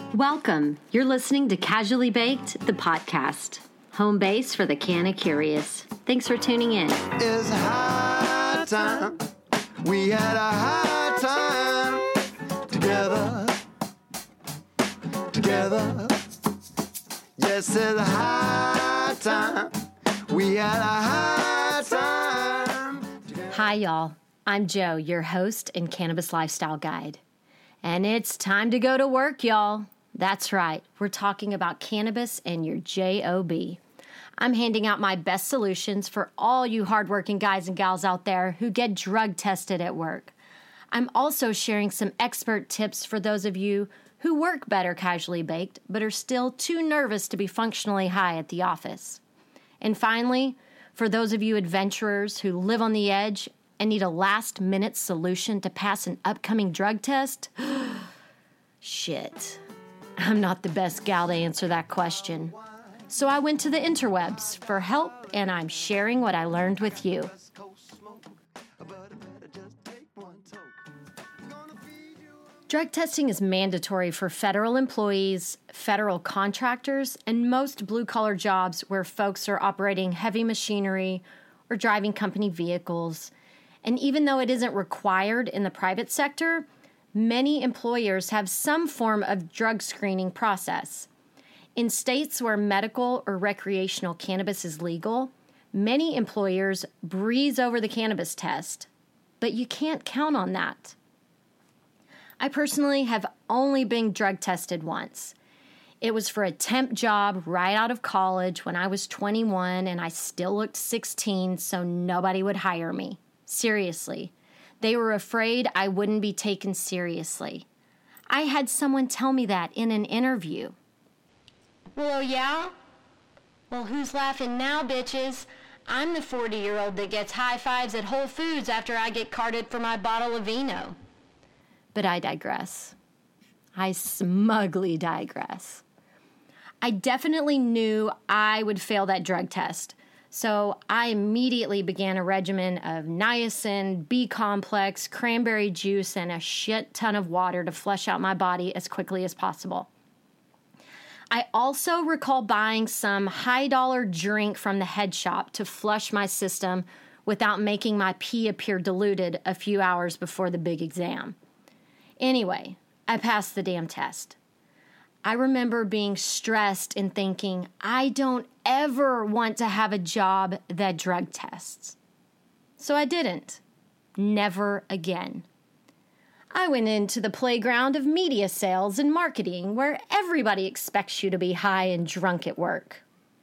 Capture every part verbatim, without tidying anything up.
Welcome. You're listening to Casually Baked, the podcast. Home base for the Canna Curious. Thanks for tuning in. It's high time. We had a high time together. Together. Yes, it's high time. We had a high time together. Hi, y'all. I'm Joe, your host and cannabis lifestyle guide. And it's time to go to work, y'all. That's right. We're talking about cannabis and your job. I'm handing out my best solutions for all you hardworking guys and gals out there who get drug tested at work. I'm also sharing some expert tips for those of you who work better casually baked, but are still too nervous to be functionally high at the office. And finally, for those of you adventurers who live on the edge and need a last-minute solution to pass an upcoming drug test, shit. I'm not the best gal to answer that question. So I went to the interwebs for help, and I'm sharing what I learned with you. Drug testing is mandatory for federal employees, federal contractors, and most blue-collar jobs where folks are operating heavy machinery or driving company vehicles. And even though it isn't required in the private sector, many employers have some form of drug screening process. In states where medical or recreational cannabis is legal, many employers breeze over the cannabis test, but you can't count on that. I personally have only been drug tested once. It was for a temp job right out of college when I was twenty-one and I still looked sixteen, so nobody would hire me. Seriously. They were afraid I wouldn't be taken seriously. I had someone tell me that in an interview. Well, oh yeah? Well, who's laughing now, bitches? I'm the forty-year-old that gets high fives at Whole Foods after I get carded for my bottle of vino. But I digress. I smugly digress. I definitely knew I would fail that drug test. So I immediately began a regimen of niacin, B-complex, cranberry juice, and a shit ton of water to flush out my body as quickly as possible. I also recall buying some high-dollar drink from the head shop to flush my system without making my pee appear diluted a few hours before the big exam. Anyway, I passed the damn test. I remember being stressed and thinking, I don't ever want to have a job that drug tests. So I didn't. Never again. I went into the playground of media sales and marketing where everybody expects you to be high and drunk at work.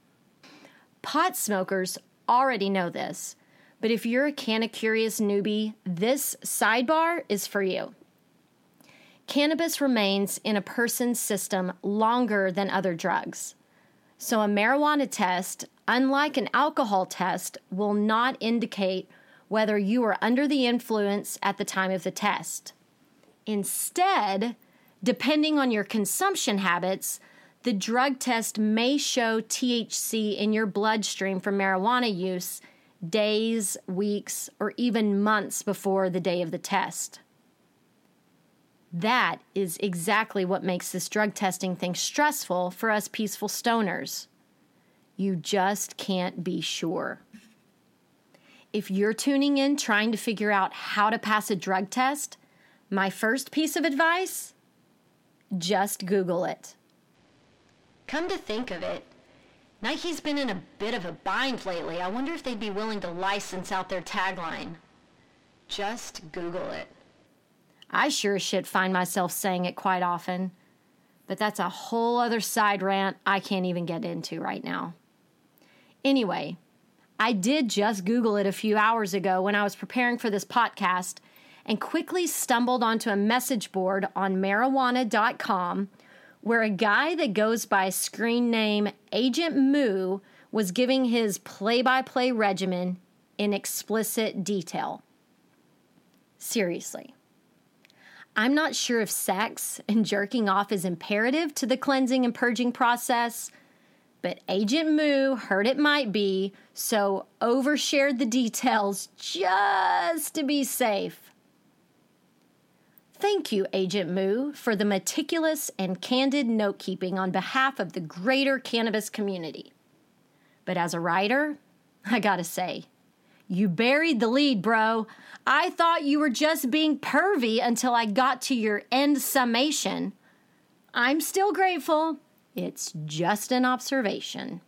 Pot smokers already know this, but if you're a Canna Curious newbie, this sidebar is for you. Cannabis remains in a person's system longer than other drugs. So a marijuana test, unlike an alcohol test, will not indicate whether you are under the influence at the time of the test. Instead, depending on your consumption habits, the drug test may show T H C in your bloodstream from marijuana use days, weeks, or even months before the day of the test. That is exactly what makes this drug testing thing stressful for us peaceful stoners. You just can't be sure. If you're tuning in trying to figure out how to pass a drug test, my first piece of advice, just Google it. Come to think of it, Nike's been in a bit of a bind lately. I wonder if they'd be willing to license out their tagline. Just Google it. I sure as shit find myself saying it quite often, but that's a whole other side rant I can't even get into right now. Anyway, I did just Google it a few hours ago when I was preparing for this podcast and quickly stumbled onto a message board on marijuana dot com where a guy that goes by screen name Agent Moo was giving his play-by-play regimen in explicit detail. Seriously. I'm not sure if sex and jerking off is imperative to the cleansing and purging process, but Agent Moo heard it might be, so overshared the details just to be safe. Thank you, Agent Moo, for the meticulous and candid note-keeping on behalf of the greater cannabis community. But as a writer, I gotta say, you buried the lead, bro. I thought you were just being pervy until I got to your end summation. I'm still grateful. It's just an observation.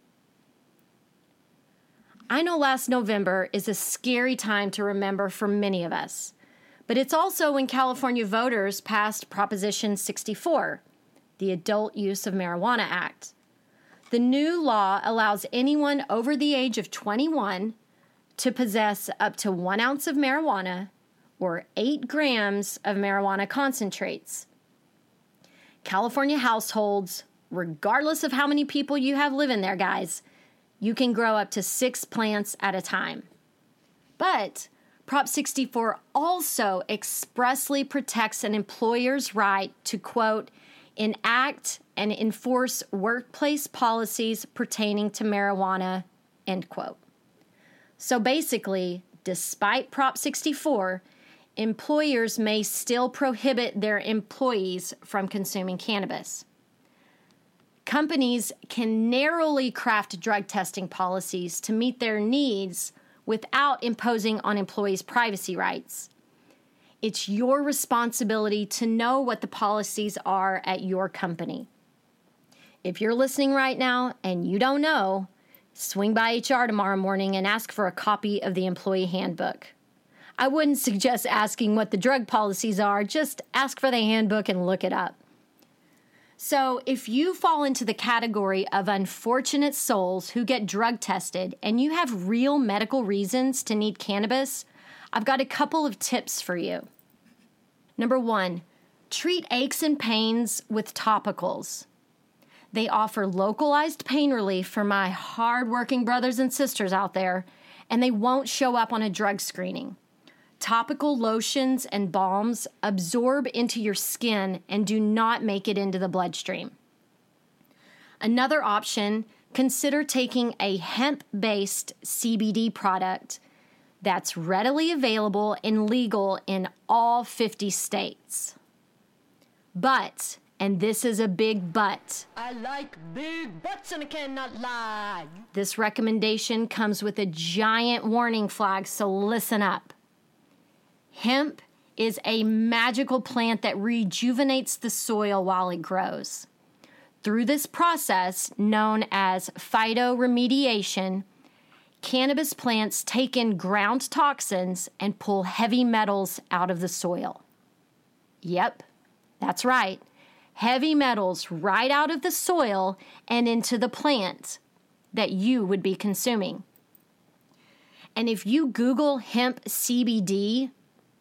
I know last November is a scary time to remember for many of us. But it's also when California voters passed Proposition sixty-four, the Adult Use of Marijuana Act. The new law allows anyone over the age of twenty-one to possess up to one ounce of marijuana or eight grams of marijuana concentrates. California households, regardless of how many people you have living there, guys, you can grow up to six plants at a time. But Prop sixty-four also expressly protects an employer's right to, quote, enact and enforce workplace policies pertaining to marijuana, end quote. So basically, despite Prop sixty-four, employers may still prohibit their employees from consuming cannabis. Companies can narrowly craft drug testing policies to meet their needs without imposing on employees' privacy rights. It's your responsibility to know what the policies are at your company. If you're listening right now and you don't know, swing by H R tomorrow morning and ask for a copy of the employee handbook. I wouldn't suggest asking what the drug policies are, just ask for the handbook and look it up. So if you fall into the category of unfortunate souls who get drug tested and you have real medical reasons to need cannabis, I've got a couple of tips for you. Number one, treat aches and pains with topicals. They offer localized pain relief for my hardworking brothers and sisters out there, and they won't show up on a drug screening. Topical lotions and balms absorb into your skin and do not make it into the bloodstream. Another option, consider taking a hemp-based C B D product that's readily available and legal in all fifty states. But, and this is a big but, I like big butts and I cannot lie. This recommendation comes with a giant warning flag, so listen up. Hemp is a magical plant that rejuvenates the soil while it grows. Through this process, known as phytoremediation, cannabis plants take in ground toxins and pull heavy metals out of the soil. Yep, that's right. Heavy metals right out of the soil and into the plant that you would be consuming. And if you Google hemp C B D,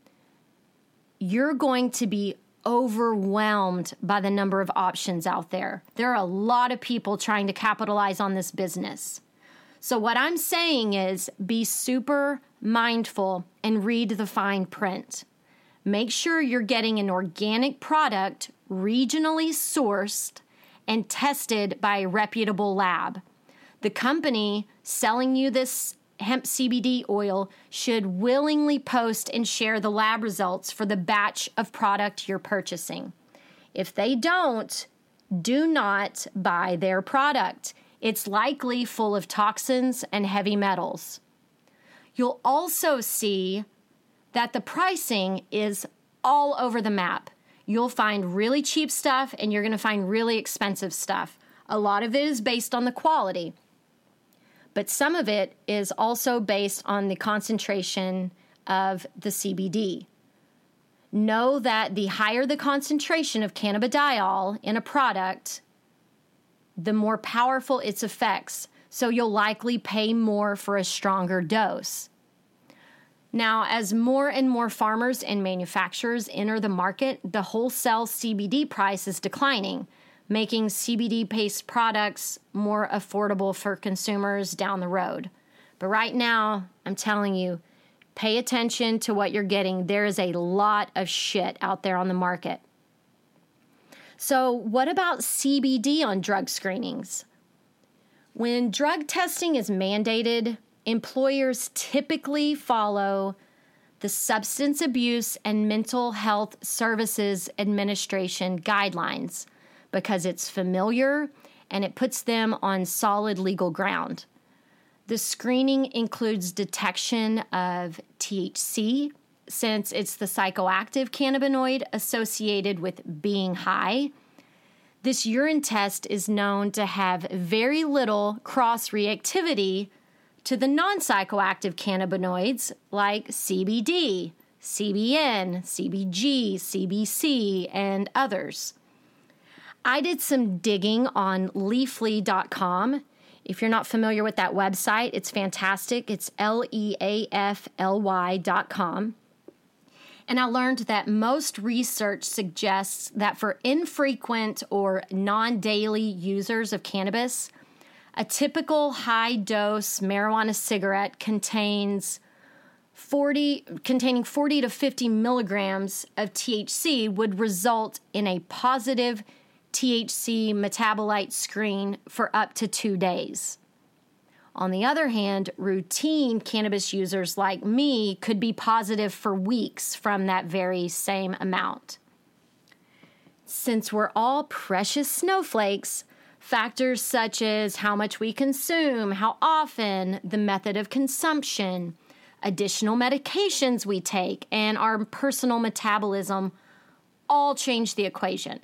you're going to be overwhelmed by the number of options out there. There are a lot of people trying to capitalize on this business. So what I'm saying is be super mindful and read the fine print. Make sure you're getting an organic product regionally sourced and tested by a reputable lab. The company selling you this hemp C B D oil should willingly post and share the lab results for the batch of product you're purchasing. If they don't, do not buy their product. It's likely full of toxins and heavy metals. You'll also see that the pricing is all over the map. You'll find really cheap stuff and you're going to find really expensive stuff. A lot of it is based on the quality. But some of it is also based on the concentration of the C B D. Know that the higher the concentration of cannabidiol in a product, the more powerful its effects, so you'll likely pay more for a stronger dose. Now, as more and more farmers and manufacturers enter the market, the wholesale C B D price is declining, making C B D-based products more affordable for consumers down the road. But right now, I'm telling you, pay attention to what you're getting. There is a lot of shit out there on the market. So what about C B D on drug screenings? When drug testing is mandated, employers typically follow the Substance Abuse and Mental Health Services Administration guidelines because it's familiar and it puts them on solid legal ground. The screening includes detection of T H C, since it's the psychoactive cannabinoid associated with being high. This urine test is known to have very little cross-reactivity to the non-psychoactive cannabinoids like C B D, C B N, C B G, C B C, and others. I did some digging on leafly dot com. If you're not familiar with that website, it's fantastic. It's L E A F L Y dot com. And I learned that most research suggests that for infrequent or non-daily users of cannabis, a typical high-dose marijuana cigarette contains forty, containing forty to fifty milligrams of T H C would result in a positive T H C metabolite screen for up to two days. On the other hand, routine cannabis users like me could be positive for weeks from that very same amount. Since we're all precious snowflakes, factors such as how much we consume, how often, the method of consumption, additional medications we take, and our personal metabolism all change the equation.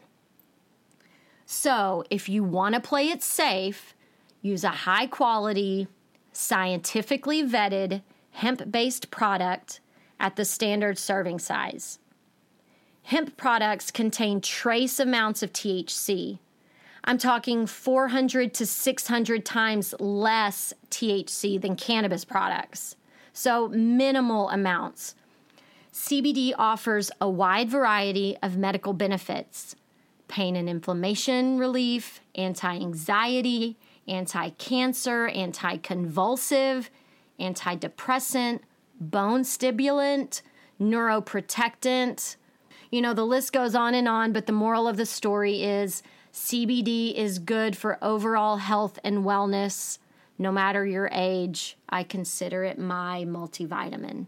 So, if you want to play it safe, use a high-quality, scientifically vetted, hemp-based product at the standard serving size. Hemp products contain trace amounts of T H C. I'm talking four hundred to six hundred times less T H C than cannabis products, so minimal amounts. C B D offers a wide variety of medical benefits: pain and inflammation relief, anti-anxiety, anti-cancer, anti-convulsive, antidepressant, bone stimulant, neuroprotectant. You know, the list goes on and on, but the moral of the story is C B D is good for overall health and wellness. No matter your age, I consider it my multivitamin.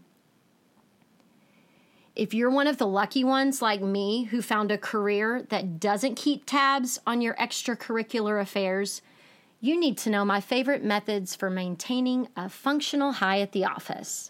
If you're one of the lucky ones like me who found a career that doesn't keep tabs on your extracurricular affairs, you need to know my favorite methods for maintaining a functional high at the office.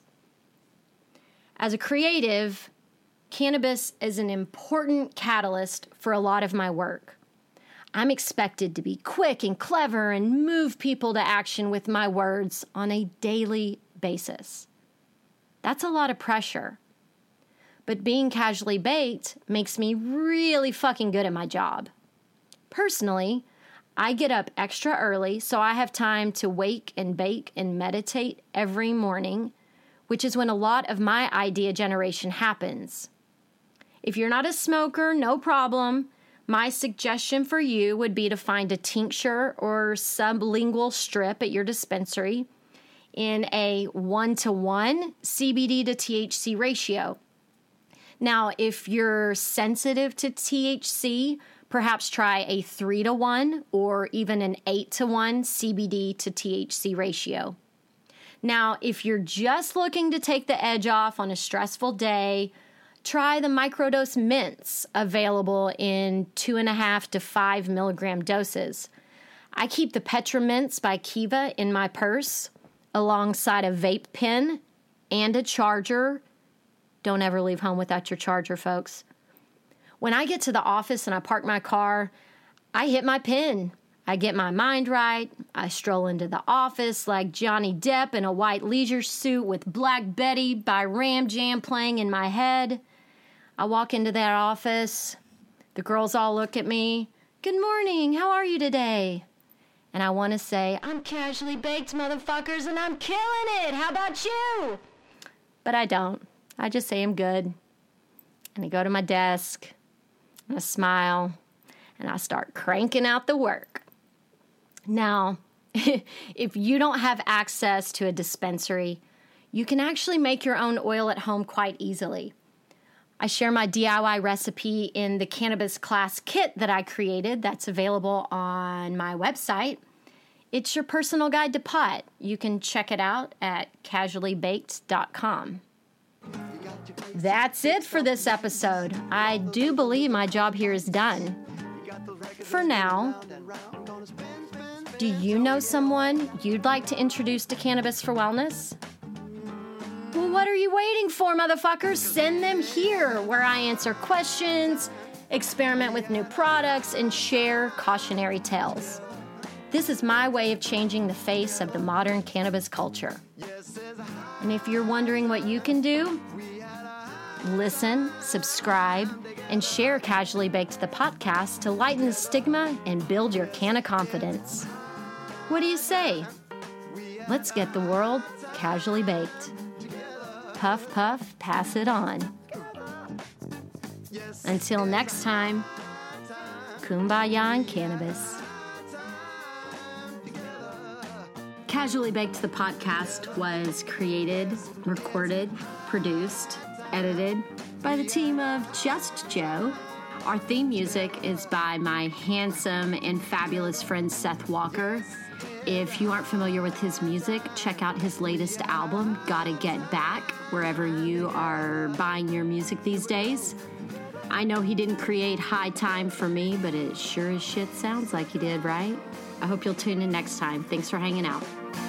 As a creative, cannabis is an important catalyst for a lot of my work. I'm expected to be quick and clever and move people to action with my words on a daily basis. That's a lot of pressure. But being casually baked makes me really fucking good at my job. Personally, I get up extra early so I have time to wake and bake and meditate every morning, which is when a lot of my idea generation happens. If you're not a smoker, no problem. My suggestion for you would be to find a tincture or sublingual strip at your dispensary in a one-to-one C B D to T H C ratio. Now, if you're sensitive to T H C, perhaps try a three to one or even an eight to one C B D to T H C ratio. Now, if you're just looking to take the edge off on a stressful day, try the microdose mints available in two and a half to five milligram doses. I keep the Petra Mints by Kiva in my purse alongside a vape pen and a charger. Don't ever leave home without your charger, folks. When I get to the office and I park my car, I hit my pen. I get my mind right. I stroll into the office like Johnny Depp in a white leisure suit with Black Betty by Ram Jam playing in my head. I walk into that office. The girls all look at me. Good morning. How are you today? And I want to say, I'm casually baked, motherfuckers, and I'm killing it. How about you? But I don't. I just say I'm good. And I go to my desk, and I smile, and I start cranking out the work. Now, if you don't have access to a dispensary, you can actually make your own oil at home quite easily. I share my D I Y recipe in the Cannabis Class Kit that I created that's available on my website. It's your personal guide to pot. You can check it out at casually baked dot com. You got That's it for this episode. I do believe my job here is done. For now, do you know someone you'd like to introduce to Cannabis for Wellness? Well, what are you waiting for, motherfuckers? Send them here, where I answer questions, experiment with new products, and share cautionary tales. This is my way of changing the face of the modern cannabis culture. And if you're wondering what you can do, listen, subscribe, and share Casually Baked the podcast to lighten the stigma and build your canna confidence. What do you say? Let's get the world casually baked. Puff, puff, pass it on. Until next time, kumbaya and cannabis. Casually Baked the podcast was created, recorded, produced, edited by the team of Just Joe. Our theme music is by my handsome and fabulous friend Seth Walker. If you aren't familiar with his music, check out his latest album, Gotta Get Back, wherever you are buying your music these days. I know he didn't create High Time for me, but it sure as shit sounds like he did, right? I hope you'll tune in next time. Thanks for hanging out.